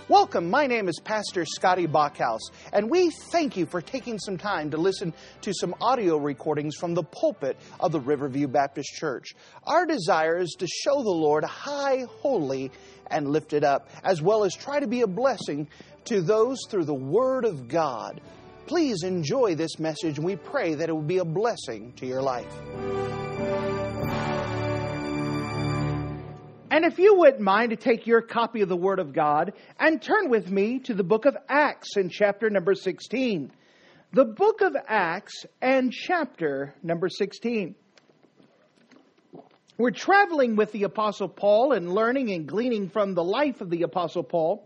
Welcome, my name is Pastor Scotty Bachhaus, and we thank you for taking some time to listen to some audio recordings from the pulpit of the Riverview Baptist Church. Our desire is to show the Lord high, holy, and lifted up, as well as try to be a blessing to those through the Word of God. Please enjoy this message, and we pray that it will be a blessing to your life. And if you wouldn't mind to take your copy of the Word of God and turn with me to the book of Acts in chapter number 16. The book of Acts and chapter number 16. We're traveling with the Apostle Paul and learning and gleaning from the life of the Apostle Paul.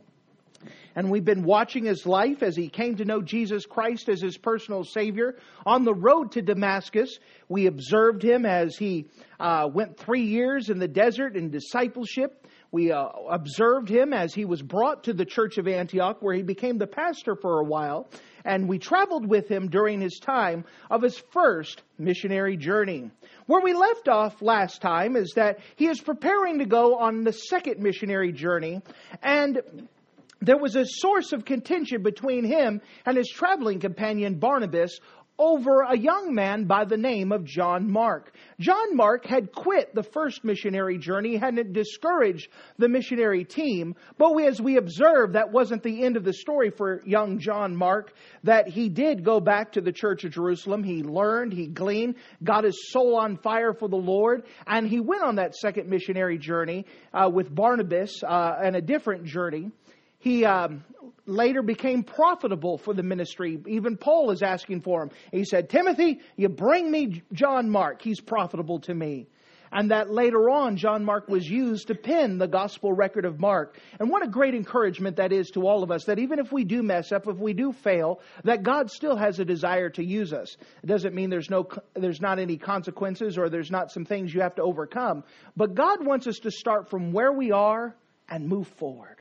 And we've been watching his life as he came to know Jesus Christ as his personal Savior. On the road to Damascus, we observed him as he went 3 years in the desert in discipleship. We observed him as he was brought to the church of Antioch, where he became the pastor for a while. And we traveled with him during his time of his first missionary journey. Where we left off last time is that he is preparing to go on the second missionary journey, and there was a source of contention between him and his traveling companion Barnabas over a young man by the name of John Mark. John Mark had quit the first missionary journey, hadn't discouraged the missionary team, but as we observed, that wasn't the end of the story for young John Mark, that he did go back to the church of Jerusalem. He learned, he gleaned, got his soul on fire for the Lord, and he went on that second missionary journey with Barnabas and a different journey. He later became profitable for the ministry. Even Paul is asking for him. He said, Timothy, you bring me John Mark. He's profitable to me. And that later on, John Mark was used to pen the gospel record of Mark. And what a great encouragement that is to all of us, that even if we do mess up, if we do fail, that God still has a desire to use us. It doesn't mean there's not any consequences or there's not some things you have to overcome. But God wants us to start from where we are and move forward.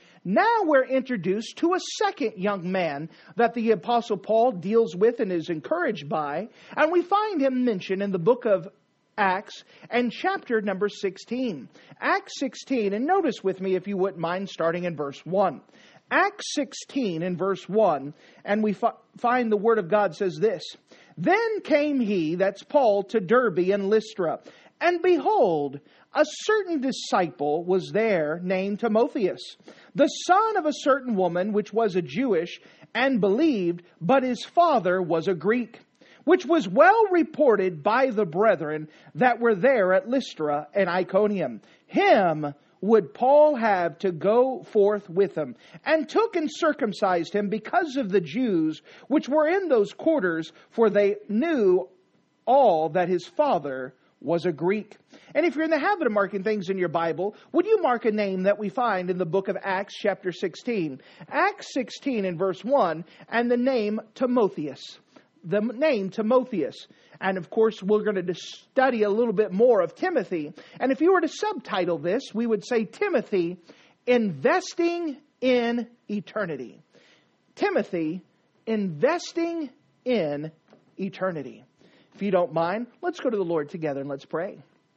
Now we're introduced to a second young man that the Apostle Paul deals with and is encouraged by. And we find him mentioned in the book of Acts and chapter number 16. Acts 16, and notice with me if you wouldn't mind starting in verse 1. Acts 16 in verse 1, and we find the Word of God says this. Then came he, that's Paul, to Derbe and Lystra. And behold, a certain disciple was there named Timotheus, the son of a certain woman which was a Jewish, and believed, but his father was a Greek, which was well reported by the brethren that were there at Lystra and Iconium. Him would Paul have to go forth with him, and took and circumcised him because of the Jews which were in those quarters, for they knew all that his father was a Greek. And if you're in the habit of marking things in your Bible, would you mark a name that we find in the book of Acts chapter 16? Acts 16 in verse 1, and the name Timotheus. The name Timotheus. And of course, we're going to study a little bit more of Timothy. And if you were to subtitle this, we would say Timothy, Investing in Eternity. Timothy, Investing in Eternity. If you don't mind, let's go to the Lord together and let's pray.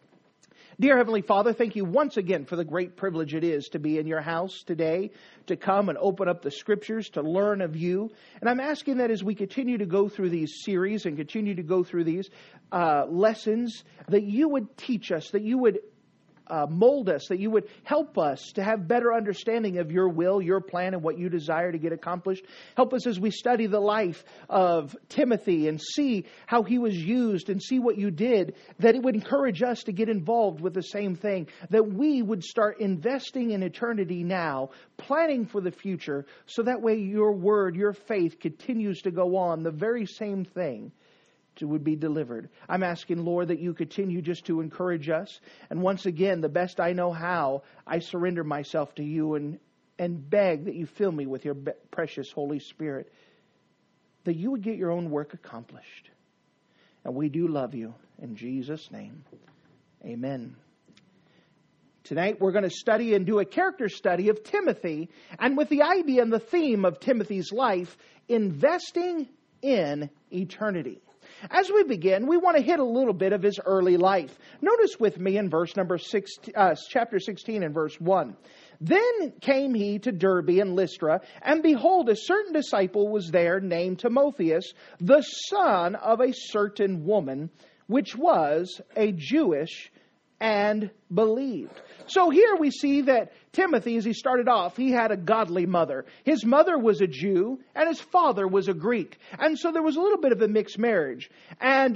Dear Heavenly Father, thank you once again for the great privilege it is to be in your house today, to come and open up the Scriptures, to learn of you. And I'm asking that as we continue to go through these series and continue to go through these lessons, that you would teach us, that you would mold us, that you would help us to have better understanding of your will, your plan, and what you desire to get accomplished. Help us as we study the life of Timothy and see how he was used and see what you did, that it would encourage us to get involved with the same thing, that we would start investing in eternity now, planning for the future, so that way your word, your faith continues to go on, the very same thing would be delivered. I'm asking, Lord, that you continue just to encourage us. And once again, the best I know how, I surrender myself to you and beg that you fill me with your precious Holy Spirit, that you would get your own work accomplished. And we do love you. In Jesus' name, amen. Tonight we're going to study and do a character study of Timothy, and with the idea and the theme of Timothy's life, investing in eternity. As we begin, we want to hit a little bit of his early life. Notice with me in verse number chapter 16 and verse 1. Then came he to Derbe and Lystra, and behold, a certain disciple was there named Timotheus, the son of a certain woman, which was a Jewish and believed. So here we see that Timothy, as he started off, he had a godly mother. His mother was a Jew, and his father was a Greek. And so there was a little bit of a mixed marriage. And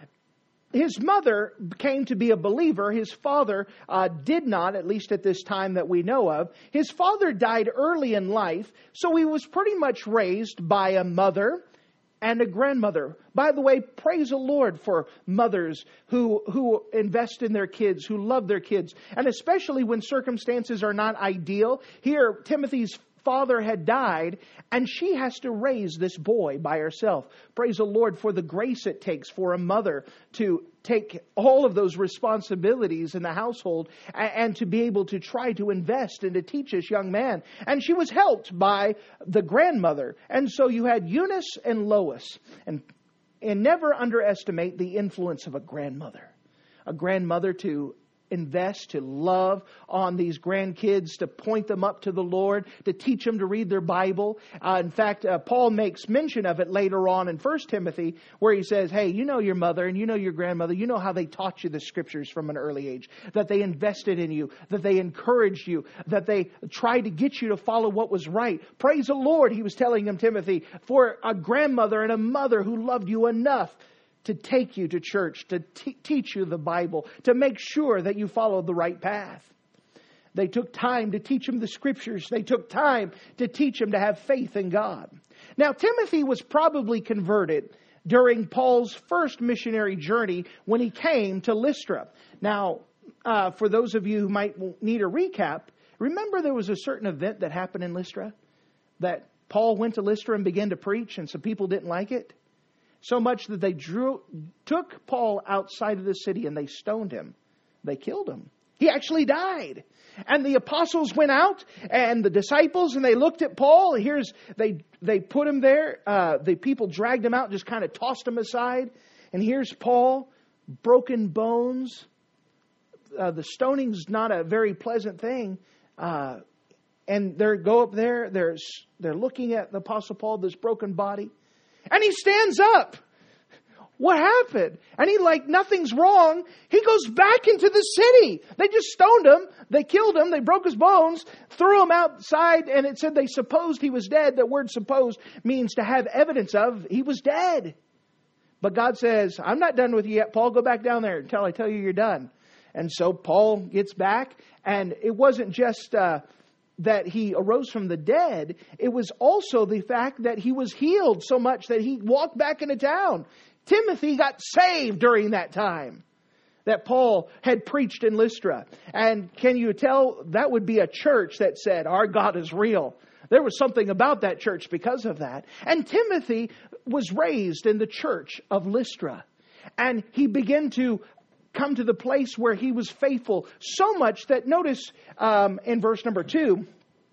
his mother came to be a believer. His father did not, at least at this time that we know of. His father died early in life, so he was pretty much raised by a mother and a grandmother. By the way, praise the Lord for mothers who invest in their kids, who love their kids, and especially when circumstances are not ideal. Here, Timothy's father had died, and she has to raise this boy by herself. Praise the Lord for the grace it takes for a mother to take all of those responsibilities in the household and to be able to try to invest and to teach this young man. And she was helped by the grandmother. And so you had Eunice and Lois. And never underestimate the influence of a grandmother. A grandmother to invest, to love on these grandkids, to point them up to the Lord, to teach them to read their Bible. In fact, Paul makes mention of it later on in 1 Timothy, where he says, hey, you know your mother and you know your grandmother, you know how they taught you the Scriptures from an early age, that they invested in you, that they encouraged you, that they tried to get you to follow what was right. Praise the Lord, he was telling him, Timothy, for a grandmother and a mother who loved you enough to take you to church, to teach you the Bible, to make sure that you followed the right path. They took time to teach him the Scriptures. They took time to teach him to have faith in God. Now, Timothy was probably converted during Paul's first missionary journey when he came to Lystra. Now, for those of you who might need a recap, remember there was a certain event that happened in Lystra? That Paul went to Lystra and began to preach, and some people didn't like it? So much that they took Paul outside of the city and they stoned him. They killed him. He actually died. And the apostles went out and the disciples and they looked at Paul. They put him there. The people dragged him out and just kind of tossed him aside. And here's Paul, broken bones. The stoning's not a very pleasant thing. And they go up there. They're looking at the Apostle Paul, this broken body. And he stands up. What happened? And he nothing's wrong. He goes back into the city. They just stoned him. They killed him. They broke his bones, threw him outside. And it said they supposed he was dead. The word supposed means to have evidence of he was dead. But God says, I'm not done with you yet, Paul. Go back down there until I tell you you're done. And so Paul gets back. And it wasn't just that he arose from the dead, it was also the fact that he was healed so much that he walked back into town. Timothy got saved during that time that Paul had preached in Lystra. And can you tell that would be a church that said, our God is real. There was something about that church because of that. And Timothy was raised in the church of Lystra. And he began to come to the place where he was faithful so much that notice in verse number 2,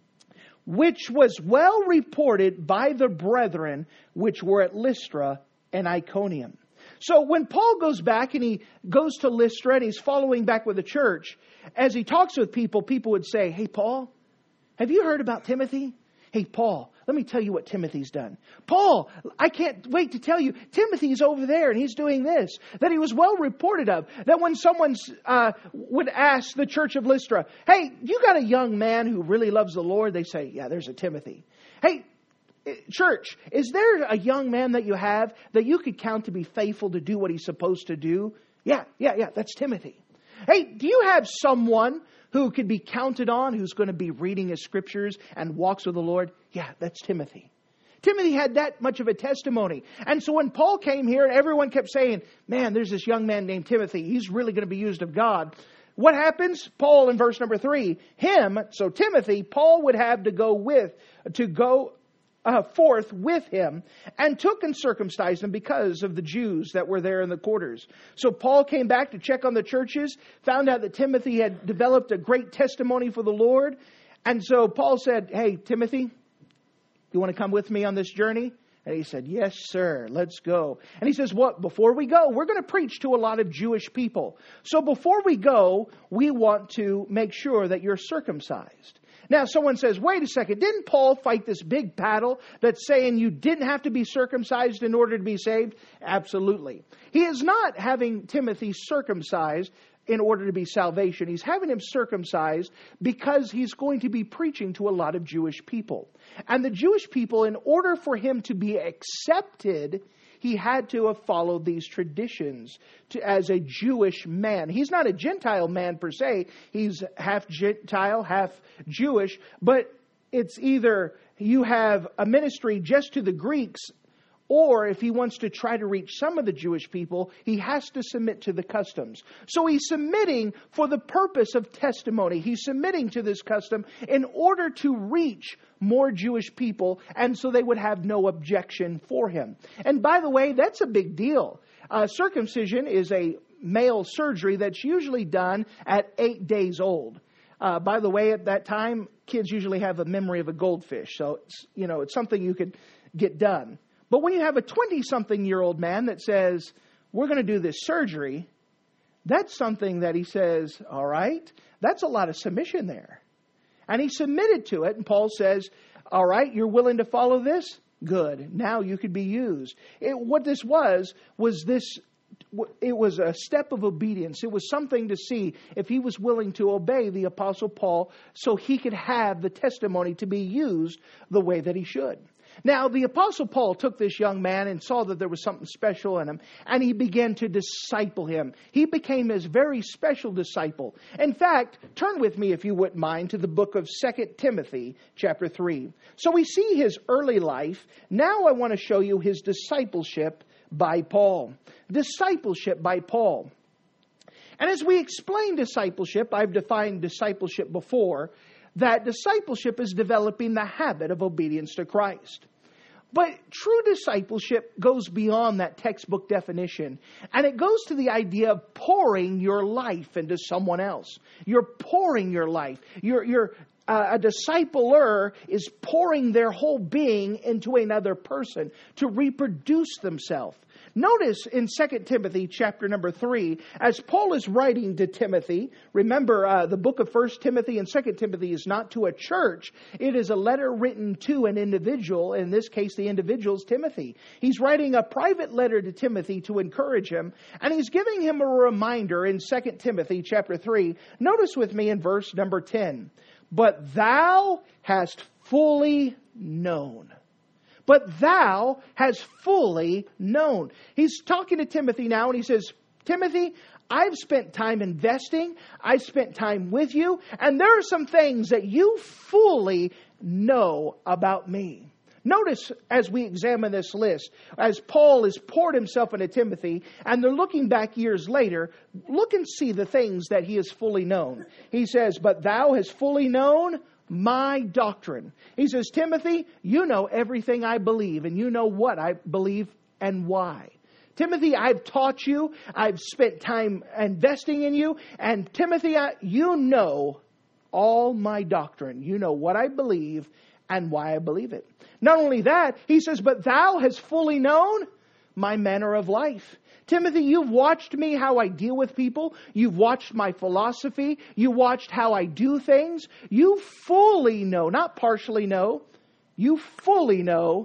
which was well reported by the brethren which were at Lystra and Iconium. So when Paul goes back and he goes to Lystra and he's following back with the church, as he talks with people, people would say, hey, Paul, have you heard about Timothy? Hey, Paul, let me tell you what Timothy's done. Paul, I can't wait to tell you, Timothy's over there and he's doing this. That he was well reported of. That when someone would ask the church of Lystra, hey, you got a young man who really loves the Lord? They say, yeah, there's a Timothy. Hey, church, is there a young man that you have that you could count to be faithful to do what he's supposed to do? Yeah, that's Timothy. Hey, do you have someone who could be counted on, who's going to be reading his Scriptures and walks with the Lord? Yeah, that's Timothy. Timothy had that much of a testimony. And so when Paul came here and everyone kept saying, man, there's this young man named Timothy. He's really going to be used of God. What happens? Paul in verse number 3, so Timothy, Paul would have to go forth with him and took and circumcised them because of the Jews that were there in the quarters. So Paul came back to check on the churches, found out that Timothy had developed a great testimony for the Lord. And so Paul said, hey, Timothy, you want to come with me on this journey? And he said, yes, sir, let's go. And he says, before we go, we're going to preach to a lot of Jewish people. So before we go, we want to make sure that you're circumcised. Now, someone says, wait a second, didn't Paul fight this big battle that's saying you didn't have to be circumcised in order to be saved? Absolutely. He is not having Timothy circumcised in order to be salvation. He's having him circumcised because he's going to be preaching to a lot of Jewish people. And the Jewish people, in order for him to be accepted, he had to have followed these traditions as a Jewish man. He's not a Gentile man per se. He's half Gentile, half Jewish. But it's either you have a ministry just to the Greeks, or if he wants to try to reach some of the Jewish people, he has to submit to the customs. So he's submitting for the purpose of testimony. He's submitting to this custom in order to reach more Jewish people, and so they would have no objection for him. And by the way, that's a big deal. Circumcision is a male surgery that's usually done at 8 days old. By the way, at that time, kids usually have a memory of a goldfish. So it's something you could get done. But when you have a 20-something-year-old man that says, we're going to do this surgery, that's something that he says, all right, that's a lot of submission there. And he submitted to it, and Paul says, all right, you're willing to follow this? Good. Now you could be used. What this was it was a step of obedience. It was something to see if he was willing to obey the Apostle Paul so he could have the testimony to be used the way that he should. Now, the Apostle Paul took this young man and saw that there was something special in him, and he began to disciple him. He became his very special disciple. In fact, turn with me, if you wouldn't mind, to the book of 2 Timothy, chapter 3. So we see his early life. Now I want to show you his discipleship by Paul. Discipleship by Paul. And as we explain discipleship, I've defined discipleship before, that discipleship is developing the habit of obedience to Christ. But true discipleship goes beyond that textbook definition. And it goes to the idea of pouring your life into someone else. You're pouring your life. A discipler is pouring their whole being into another person to reproduce themselves. Notice in 2 Timothy chapter number 3, as Paul is writing to Timothy, remember the book of 1 Timothy and 2 Timothy is not to a church. It is a letter written to an individual. In this case, the individual is Timothy. He's writing a private letter to Timothy to encourage him, and he's giving him a reminder in 2 Timothy chapter 3. Notice with me in verse number 10. But thou hast fully known. But thou hast fully known. He's talking to Timothy now, and he says, Timothy, I've spent time investing. I've spent time with you. And there are some things that you fully know about me. Notice as we examine this list, as Paul has poured himself into Timothy, and they're looking back years later, look and see the things that he has fully known. He says, but thou hast fully known my doctrine. He says, Timothy, you know everything I believe, and you know what I believe and why. Timothy, I've taught you. I've spent time investing in you. And Timothy, you know all my doctrine. You know what I believe and why I believe it. Not only that, he says, but thou hast fully known my manner of life. Timothy, you've watched me, how I deal with people. You've watched my philosophy. You watched how I do things. You fully know, not partially know. You fully know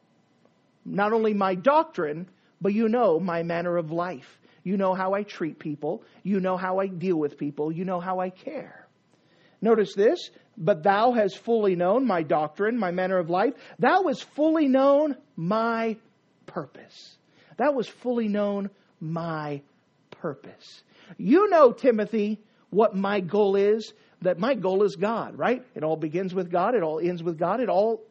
not only my doctrine, but you know my manner of life. You know how I treat people. You know how I deal with people. You know how I care. Notice this, but thou hast fully known my doctrine, my manner of life. Thou hast fully known my purpose. That was fully known my purpose. You know, Timothy, what my goal is. That my goal is God, right? It all begins with God. It all ends with God.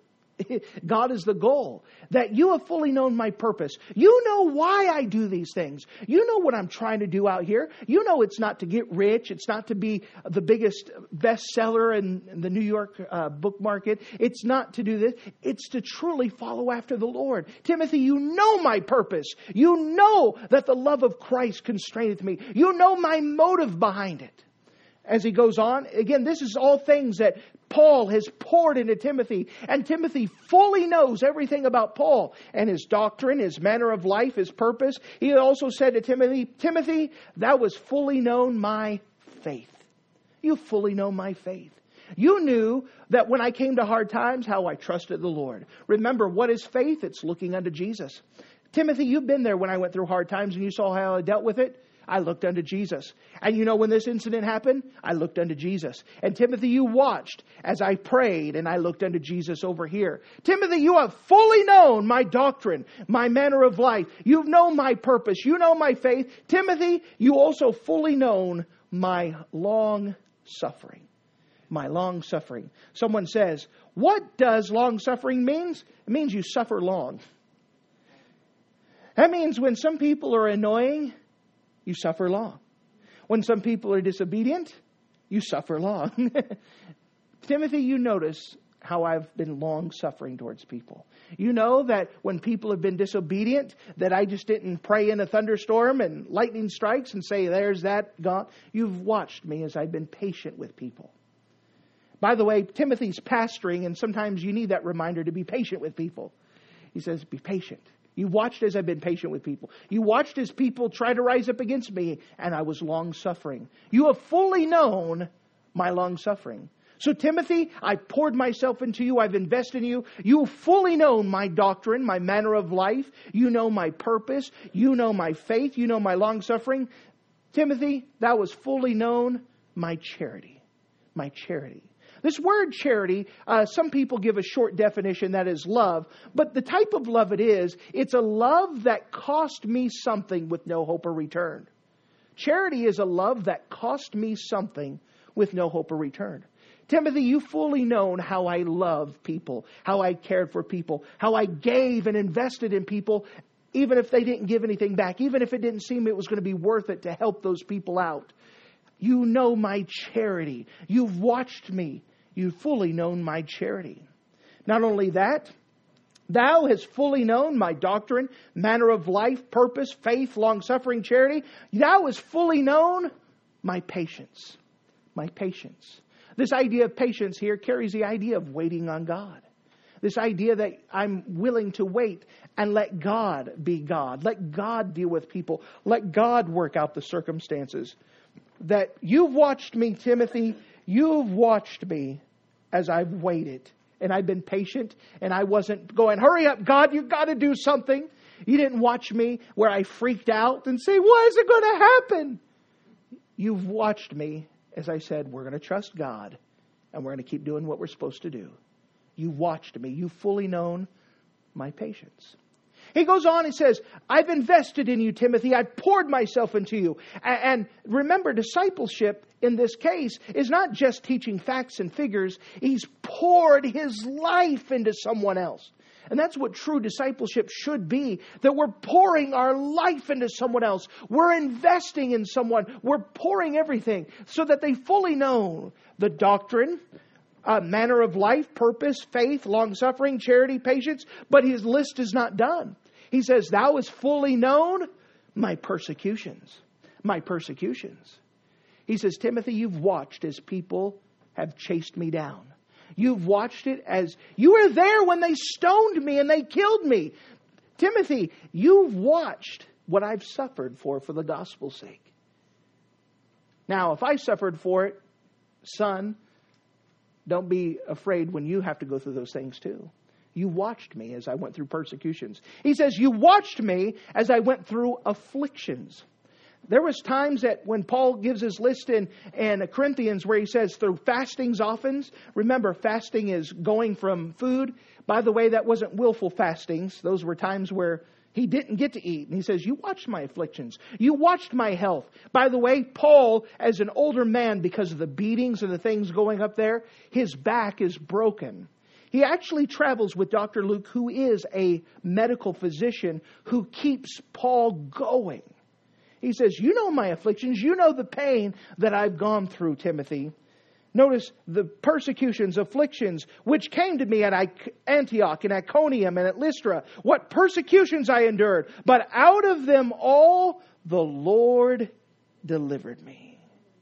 God is the goal. That you have fully known my purpose. You know why I do these things. You know what I'm trying to do out here. You know it's not to get rich. It's not to be the biggest bestseller in the New York book market. It's not to do this. It's to truly follow after the Lord. Timothy, you know my purpose. You know that the love of Christ constraineth me. You know my motive behind it. As he goes on, again, this is all things that Paul has poured into Timothy. And Timothy fully knows everything about Paul and his doctrine, his manner of life, his purpose. He also said to Timothy, Timothy, thou hast fully known my faith. You fully know my faith. You knew that when I came to hard times, how I trusted the Lord. Remember, what is faith? It's looking unto Jesus. Timothy, you've been there when I went through hard times and you saw how I dealt with it. I looked unto Jesus. And you know when this incident happened? I looked unto Jesus. And Timothy, you watched as I prayed and I looked unto Jesus over here. Timothy, you have fully known my doctrine, my manner of life. You've known my purpose. You know my faith. Timothy, you also fully known my long suffering. My long suffering. Someone says, what does long suffering means? It means you suffer long. That means when some people are annoying, you suffer long. When some people are disobedient, you suffer long. Timothy, you notice how I've been long suffering towards people. You know that when people have been disobedient, that I just didn't pray in a thunderstorm and lightning strikes and say, there's that gone. You've watched me as I've been patient with people. By the way, Timothy's pastoring, and sometimes you need that reminder to be patient with people. He says, be patient. You watched as I've been patient with people. You watched as people try to rise up against me, and I was long-suffering. You have fully known my long-suffering. So Timothy, I poured myself into you. I've invested in you. You have fully known my doctrine, my manner of life. You know my purpose. You know my faith. You know my long-suffering. Timothy, thou was fully known my charity. My charity. This word charity, some people give a short definition, that is love. But the type of love it is, it's a love that cost me something with no hope of return. Charity is a love that cost me something with no hope of return. Timothy, you've fully known how I love people, how I cared for people, how I gave and invested in people, even if they didn't give anything back, even if it didn't seem it was going to be worth it to help those people out. You know my charity. You've watched me. You've fully known my charity. Not only that, thou hast fully known my doctrine, manner of life, purpose, faith, long-suffering, charity. Thou hast fully known my patience. My patience. This idea of patience here carries the idea of waiting on God. This idea that I'm willing to wait and let God be God. Let God deal with people. Let God work out the circumstances. That you've watched me, Timothy. You've watched me as I've waited. And I've been patient. And I wasn't going, hurry up, God, you've got to do something. You didn't watch me where I freaked out and say, what is it going to happen? You've watched me as I said, we're going to trust God. And we're going to keep doing what we're supposed to do. You watched me. You've fully known my patience. He goes on and says, I've invested in you, Timothy. I've poured myself into you. And remember, discipleship in this case is not just teaching facts and figures. He's poured his life into someone else. And that's what true discipleship should be. That we're pouring our life into someone else. We're investing in someone. We're pouring everything so that they fully know the doctrine, manner of life, purpose, faith, long-suffering, charity, patience. But his list is not done. He says, thou hast fully known my persecutions. My persecutions. He says, Timothy, you've watched as people have chased me down. You've watched it as you were there when they stoned me and they killed me. Timothy, you've watched what I've suffered for the gospel's sake. Now, if I suffered for it, son, don't be afraid when you have to go through those things too. You watched me as I went through persecutions. He says, you watched me as I went through afflictions. There was times that when Paul gives his list in Corinthians where he says through fastings often. Remember, fasting is going from food. By the way, that wasn't willful fastings. Those were times where he didn't get to eat. And he says, you watched my afflictions. You watched my health. By the way, Paul, as an older man, because of the beatings and the things going up there, his back is broken. He actually travels with Dr. Luke, who is a medical physician who keeps Paul going. He says, you know my afflictions. You know the pain that I've gone through, Timothy. Notice the persecutions, afflictions, which came to me at Antioch and Iconium and at Lystra. What persecutions I endured. But out of them all, the Lord delivered me.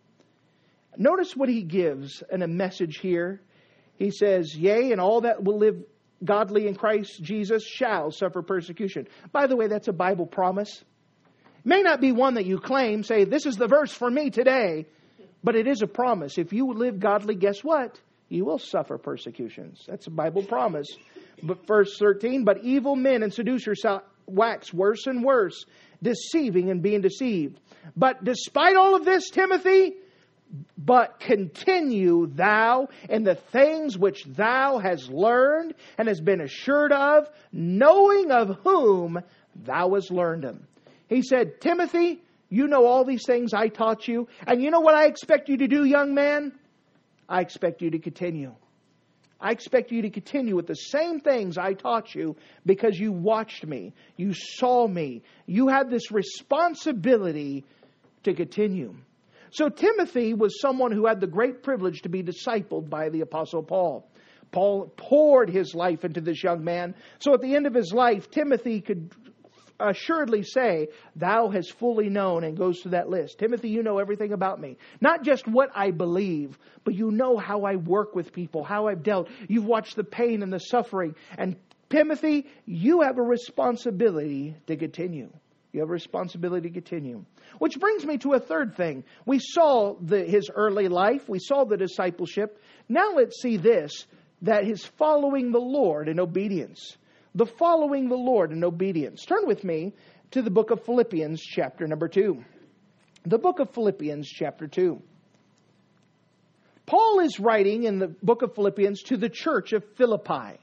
Notice what he gives in a message here. He says, yea, and all that will live godly in Christ Jesus shall suffer persecution. By the way, that's a Bible promise. May not be one that you claim, say, this is the verse for me today. But it is a promise. If you live godly, guess what? You will suffer persecutions. That's a Bible promise. But verse 13, but evil men and seducers shall wax worse and worse, deceiving and being deceived. But despite all of this, Timothy, but continue thou in the things which thou hast learned and hast been assured of, knowing of whom thou hast learned them. He said, Timothy, you know all these things I taught you. And you know what I expect you to do, young man? I expect you to continue. I expect you to continue with the same things I taught you because you watched me. You saw me. You had this responsibility to continue. So Timothy was someone who had the great privilege to be discipled by the Apostle Paul. Paul poured his life into this young man. So at the end of his life, Timothy could assuredly say, thou hast fully known, and goes through that list. Timothy, you know everything about me. Not just what I believe, but you know how I work with people, how I've dealt. You've watched the pain and the suffering. And Timothy, you have a responsibility to continue. You have a responsibility to continue. Which brings me to a third thing. We saw his early life. We saw the discipleship. Now let's see this, that his following the Lord in obedience. The following the Lord in obedience. Turn with me to the book of Philippians chapter number 2. The book of Philippians chapter 2. Paul is writing in the book of Philippians to the church of Philippi.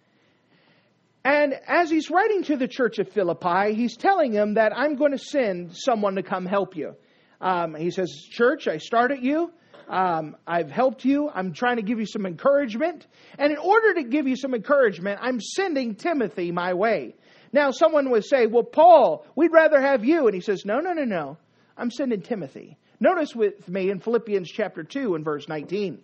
And as he's writing to the church of Philippi, he's telling them that I'm going to send someone to come help you. He says, church, I started you. I've helped you. I'm trying to give you some encouragement. And in order to give you some encouragement, I'm sending Timothy my way. Now, someone would say, well, Paul, we'd rather have you. And he says, no. I'm sending Timothy. Notice with me in Philippians chapter 2 and verse 19.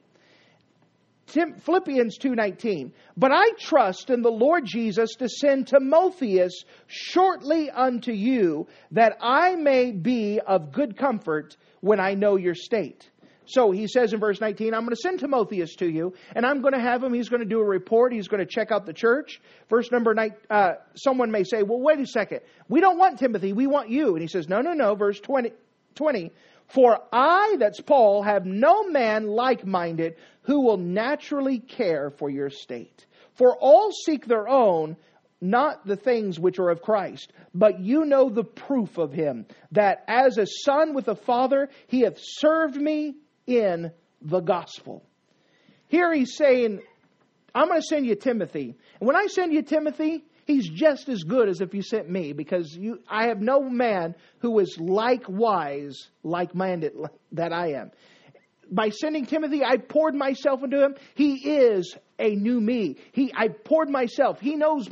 Philippians 2:19. But I trust in the Lord Jesus to send Timotheus shortly unto you, that I may be of good comfort when I know your state. So he says in verse 19, I'm going to send Timotheus to you, and I'm going to have him, he's going to do a report, he's going to check out the church. Verse number 9, someone may say, well, wait a second. We don't want Timothy, we want you. And he says, no. Verse 20. For I, that's Paul, have no man like-minded who will naturally care for your state. For all seek their own, not the things which are of Christ. But you know the proof of him, that as a son with a father, he hath served me in the gospel. Here he's saying, I'm going to send you Timothy. And when I send you Timothy, he's just as good as if you sent me, because I have no man who is likewise like-minded that I am. By sending Timothy, I poured myself into him. He is a new me. I poured myself. He knows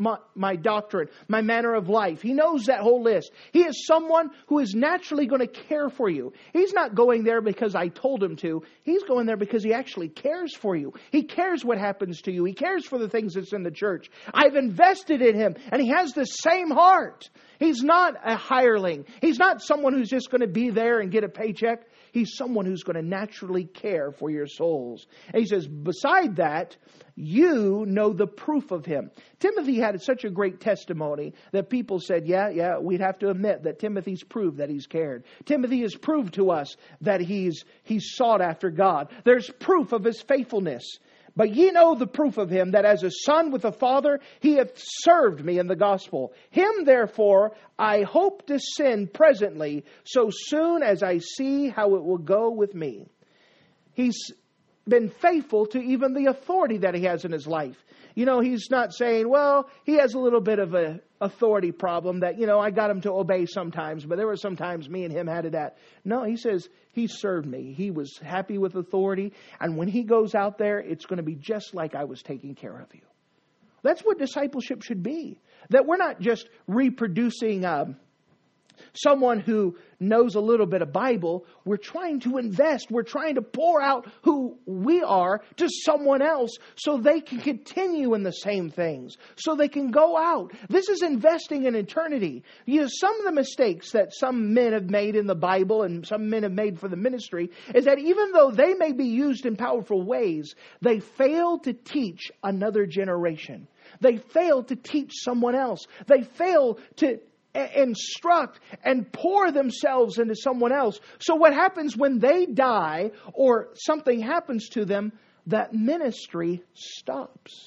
my doctrine, my manner of life. He knows that whole list. He is someone who is naturally going to care for you. He's not going there because I told him to. He's going there because he actually cares for you. He cares what happens to you. He cares for the things that's in the church. I've invested in him, and he has the same heart. He's not a hireling. He's not someone who's just going to be there and get a paycheck. He's someone who's going to naturally care for your souls. And he says, beside that, you know the proof of him. Timothy had such a great testimony that people said, yeah, we'd have to admit that Timothy's proved that he's cared. Timothy has proved to us that he's sought after God. There's proof of his faithfulness. But ye know the proof of him, that as a son with a father, he hath served me in the gospel. Him, therefore, I hope to send presently, so soon as I see how it will go with me. He's been faithful to even the authority that he has in his life. You know, he's not saying, well, he has a little bit of a authority problem that, I got him to obey sometimes, but there were sometimes me and him had it at. No, he says, he served me. He was happy with authority. And when he goes out there, it's going to be just like I was taking care of you. That's what discipleship should be. That we're not just reproducing someone who knows a little bit of Bible. We're trying to invest. We're trying to pour out who we are to someone else so they can continue in the same things, so they can go out. This is investing in eternity. Some of the mistakes that some men have made in the Bible and some men have made for the ministry is that even though they may be used in powerful ways, they fail to teach another generation. They fail to teach someone else. They fail to instruct and pour themselves into someone else. So what happens when they die or something happens to them, that ministry stops.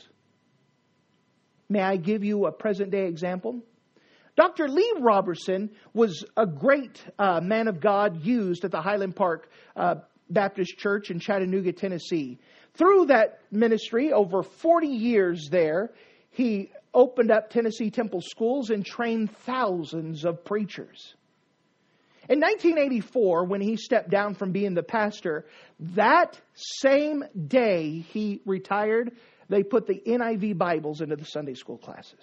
May I give you a present day example? Dr. Lee Roberson was a great man of God used at the Highland Park Baptist Church in Chattanooga, Tennessee. Through that ministry, over 40 years there, he opened up Tennessee Temple Schools and trained thousands of preachers. In 1984, when he stepped down from being the pastor, that same day he retired, they put the NIV Bibles into the Sunday school classes.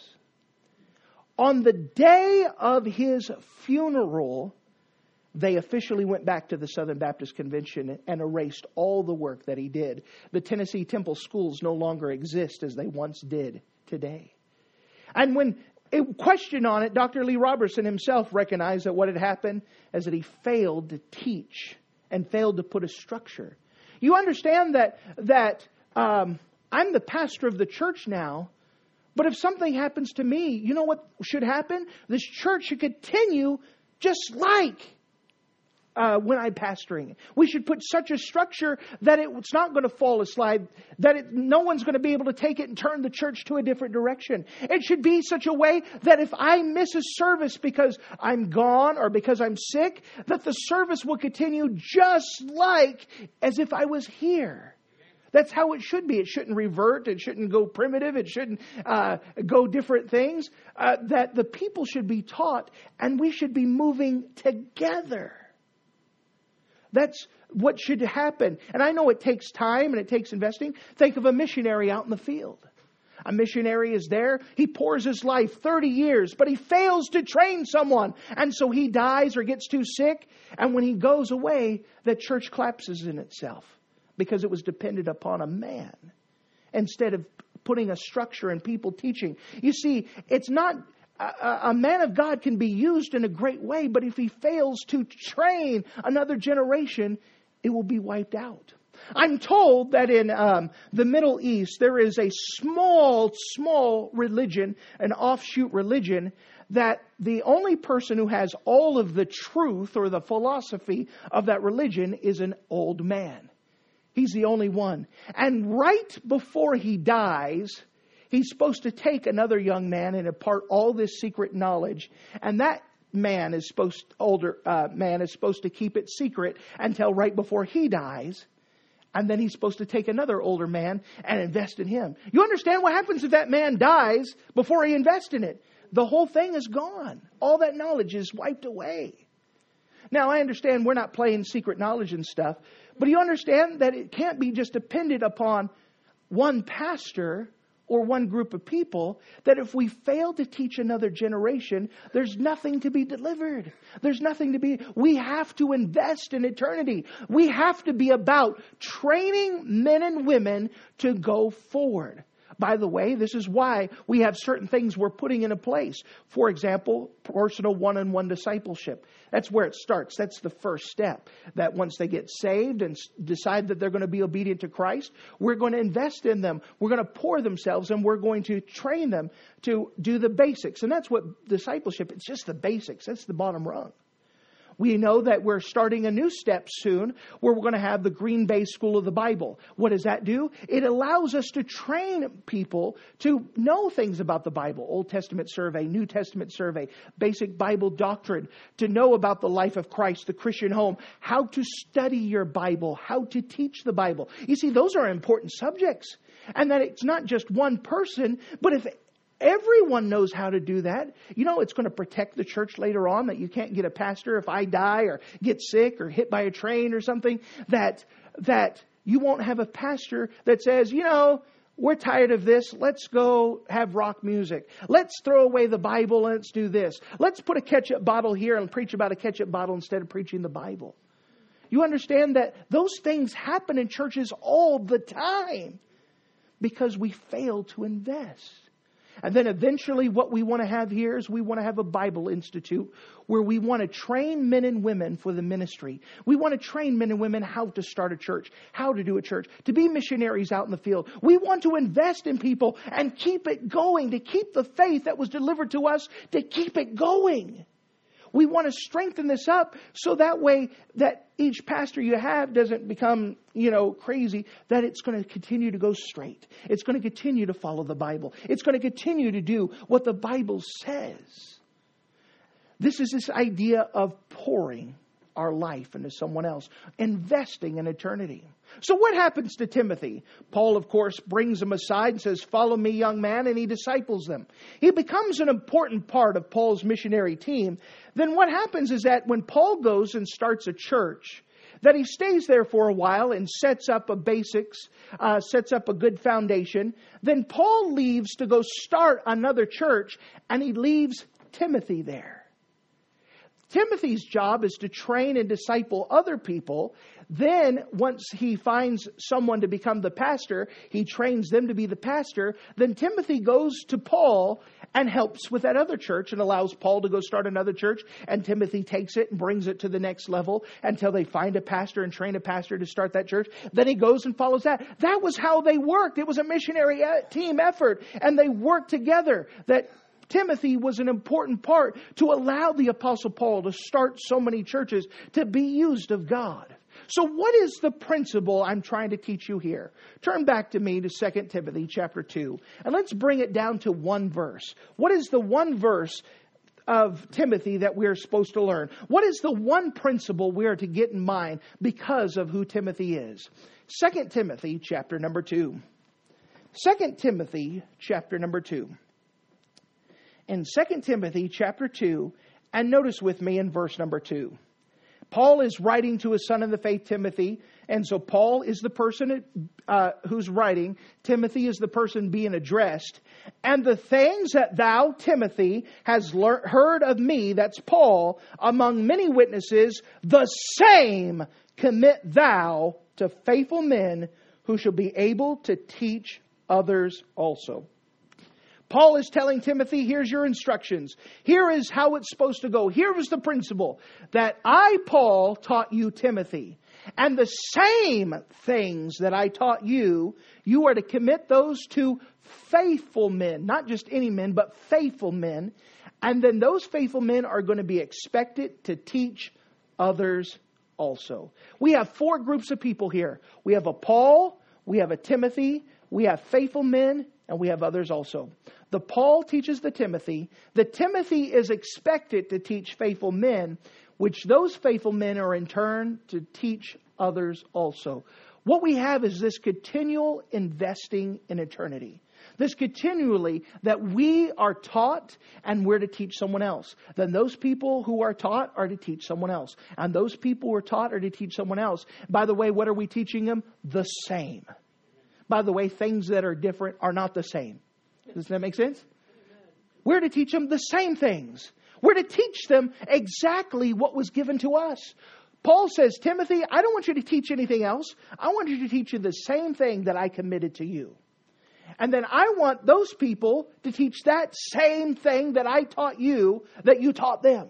On the day of his funeral, they officially went back to the Southern Baptist Convention and erased all the work that he did. The Tennessee Temple Schools no longer exist as they once did today. And when a question on it, Dr. Lee Roberson himself recognized that what had happened is that he failed to teach and failed to put a structure. You understand that I'm the pastor of the church now, but if something happens to me, you know what should happen? This church should continue just like when I'm pastoring. We should put such a structure that it's not going to fall aside, that no one's going to be able to take it and turn the church to a different direction. It should be such a way that if I miss a service because I'm gone or because I'm sick, that the service will continue just like as if I was here. That's how it should be. It shouldn't revert. It shouldn't go primitive. It shouldn't go different things. That the people should be taught, and we should be moving together. That's what should happen. And I know it takes time and it takes investing. Think of a missionary out in the field. A missionary is there. He pours his life 30 years, but he fails to train someone. And so he dies or gets too sick. And when he goes away, the church collapses in itself because it was dependent upon a man instead of putting a structure and people teaching. You see, it's not... A man of God can be used in a great way, but if he fails to train another generation, it will be wiped out. I'm told that in the Middle East, there is a small religion, an offshoot religion, that the only person who has all of the truth or the philosophy of that religion is an old man. He's the only one. And right before he dies, he's supposed to take another young man and impart all this secret knowledge. And that man is supposed to keep it secret until right before he dies. And then he's supposed to take another older man and invest in him. You understand what happens if that man dies before he invests in it? The whole thing is gone. All that knowledge is wiped away. Now, I understand we're not playing secret knowledge and stuff. But you understand that it can't be just dependent upon one pastor or one group of people, that if we fail to teach another generation, there's nothing to be delivered. There's nothing to be... We have to invest in eternity. We have to be about training men and women to go forward. By the way, this is why we have certain things we're putting into place. For example, personal one-on-one discipleship. That's where it starts. That's the first step. That once they get saved and decide that they're going to be obedient to Christ, we're going to invest in them. We're going to pour themselves and we're going to train them to do the basics. And that's what discipleship, it's just the basics. That's the bottom rung. We know that we're starting a new step soon where we're going to have the Green Bay School of the Bible. What does that do? It allows us to train people to know things about the Bible. Old Testament survey, New Testament survey, basic Bible doctrine, to know about the life of Christ, the Christian home, how to study your Bible, how to teach the Bible. You see, those are important subjects. And that it's not just one person, but if everyone knows how to do that, you know, it's going to protect the church later on, that you can't get a pastor if I die or get sick or hit by a train or something, that you won't have a pastor that says, you know, we're tired of this. Let's go have rock music. Let's throw away the Bible and let's do this. Let's put a ketchup bottle here and preach about a ketchup bottle instead of preaching the Bible. You understand that those things happen in churches all the time because we fail to invest. And then eventually what we want to have here is we want to have a Bible Institute where we want to train men and women for the ministry. We want to train men and women how to start a church, how to do a church, to be missionaries out in the field. We want to invest in people and keep it going, to keep the faith that was delivered to us, to keep it going. We want to strengthen this up so that way that each pastor you have doesn't become, crazy, that it's going to continue to go straight. It's going to continue to follow the Bible. It's going to continue to do what the Bible says. This is this idea of pouring our life into someone else, investing in eternity. So what happens to Timothy? Paul, of course, brings him aside and says, "Follow me, young man," and he disciples them. He becomes an important part of Paul's missionary team. Then what happens is that when Paul goes and starts a church, that he stays there for a while and sets up a good foundation. Then Paul leaves to go start another church, and he leaves Timothy there. Timothy's job is to train and disciple other people. Then, once he finds someone to become the pastor, he trains them to be the pastor. Then Timothy goes to Paul and helps with that other church and allows Paul to go start another church. And Timothy takes it and brings it to the next level until they find a pastor and train a pastor to start that church. Then he goes and follows that. That was how they worked. It was a missionary team effort. And they worked together. That Timothy was an important part to allow the Apostle Paul to start so many churches, to be used of God. So what is the principle I'm trying to teach you here? Turn back to me to 2 Timothy chapter 2. And let's bring it down to one verse. What is the one verse of Timothy that we're supposed to learn? What is the one principle we are to get in mind because of who Timothy is? 2 Timothy chapter number 2. 2 Timothy chapter number 2. In 2 Timothy chapter 2, and notice with me in verse number 2. Paul is writing to his son in the faith, Timothy. And so Paul is the person who's writing. Timothy is the person being addressed. "And the things that thou, Timothy, has heard of me," that's Paul, "among many witnesses, the same commit thou to faithful men who shall be able to teach others also." Paul is telling Timothy, here's your instructions. Here is how it's supposed to go. Here is the principle that I, Paul, taught you, Timothy. And the same things that I taught you, you are to commit those to faithful men. Not just any men, but faithful men. And then those faithful men are going to be expected to teach others also. We have 4 groups of people here. We have a Paul, we have a Timothy, we have faithful men, and we have others also. The Paul teaches the Timothy. The Timothy is expected to teach faithful men, which those faithful men are in turn to teach others also. What we have is this continual investing in eternity. This continually that we are taught and we're to teach someone else. Then those people who are taught are to teach someone else. And those people who are taught are to teach someone else. By the way, what are we teaching them? The same. By the way, things that are different are not the same. Does that make sense? We're to teach them the same things. We're to teach them exactly what was given to us. Paul says, Timothy, I don't want you to teach anything else. I want you to teach you the same thing that I committed to you. And then I want those people to teach that same thing that I taught you, that you taught them.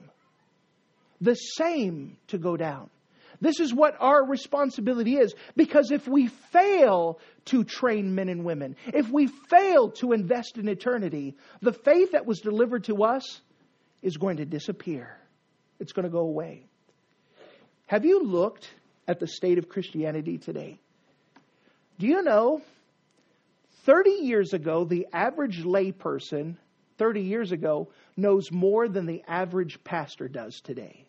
The same to go down. This is what our responsibility is. Because if we fail to train men and women, if we fail to invest in eternity, the faith that was delivered to us is going to disappear. It's going to go away. Have you looked at the state of Christianity today? Do you know, 30 years ago, the average layperson, 30 years ago, knows more than the average pastor does today.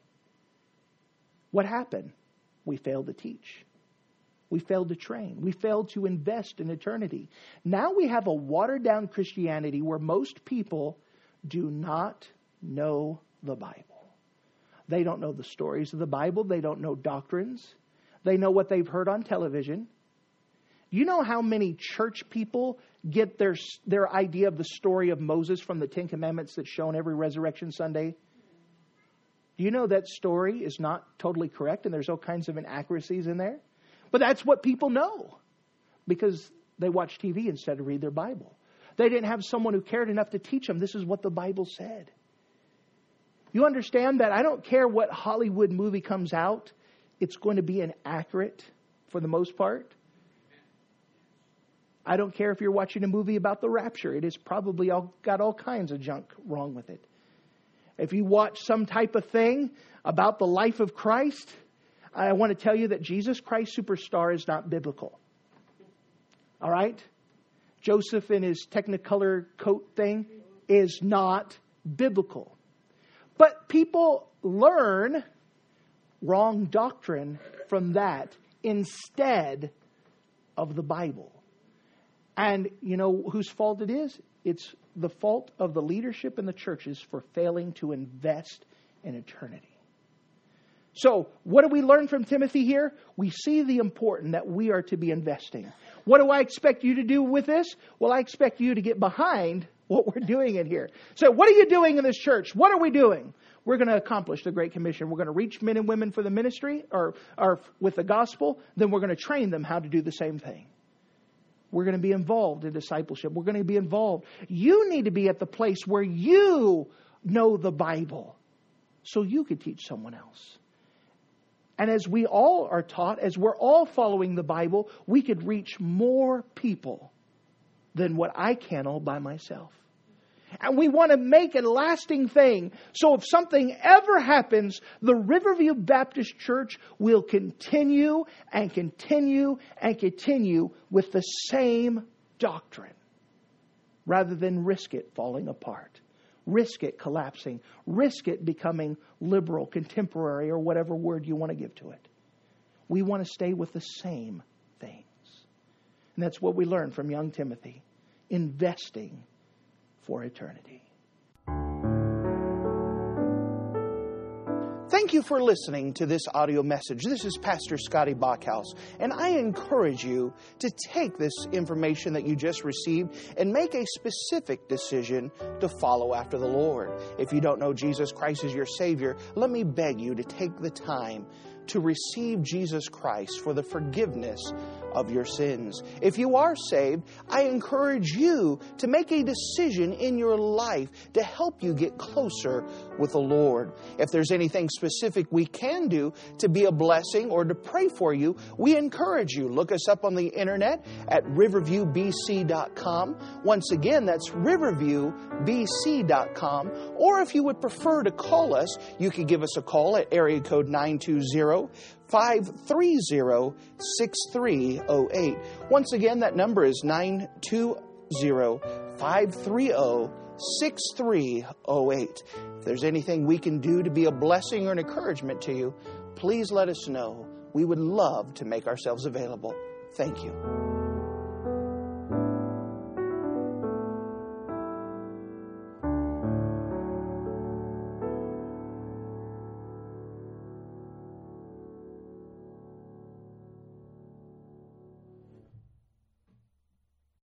What happened? We failed to teach. We failed to train. We failed to invest in eternity. Now we have a watered-down Christianity where most people do not know the Bible. They don't know the stories of the Bible. They don't know doctrines. They know what they've heard on television. You know how many church people get their idea of the story of Moses from the 10 Commandments that's shown every Resurrection Sunday? Do you know that story is not totally correct and there's all kinds of inaccuracies in there? But that's what people know because they watch TV instead of read their Bible. They didn't have someone who cared enough to teach them this is what the Bible said. You understand that I don't care what Hollywood movie comes out, it's going to be inaccurate for the most part. I don't care if you're watching a movie about the rapture. It is probably got all kinds of junk wrong with it. if you watch some type of thing about the life of Christ, I want to tell you that Jesus Christ Superstar is not biblical. All right? Joseph in his Technicolor coat thing is not biblical. But people learn wrong doctrine from that instead of the Bible. And you know whose fault it is? It's the fault of the leadership in the churches for failing to invest in eternity. So, what do we learn from Timothy here? We see the important that we are to be investing. What do I expect you to do with this? Well, I expect you to get behind what we're doing in here. So, what are you doing in this church? What are we doing? We're going to accomplish the Great Commission. We're going to reach men and women for the ministry or with the gospel. Then we're going to train them how to do the same thing. We're going to be involved in discipleship. We're going to be involved. You need to be at the place where you know the Bible so you could teach someone else. And as we all are taught, as we're all following the Bible, we could reach more people than what I can all by myself. And we want to make it a lasting thing. So if something ever happens, the Riverview Baptist Church will continue and continue and continue with the same doctrine, rather than risk it falling apart, risk it collapsing, risk it becoming liberal, contemporary, or whatever word you want to give to it. We want to stay with the same things. And that's what we learned from young Timothy. Investing for eternity. Thank you for listening to this audio message. This is Pastor Scotty Bachhaus, and I encourage you to take this information that you just received and make a specific decision to follow after the Lord. If you don't know Jesus Christ as your Savior, let me beg you to take the time to receive Jesus Christ for the forgiveness of your sins. If you are saved, I encourage you to make a decision in your life to help you get closer with the Lord. If there's anything specific we can do to be a blessing or to pray for you, we encourage you. Look us up on the internet at riverviewbc.com. Once again, that's riverviewbc.com. Or if you would prefer to call us, you can give us a call at area code 920-530-6308. Once again, that number is 920-530-6308. If there's anything we can do to be a blessing or an encouragement to you, please let us know. We would love to make ourselves available. Thank you.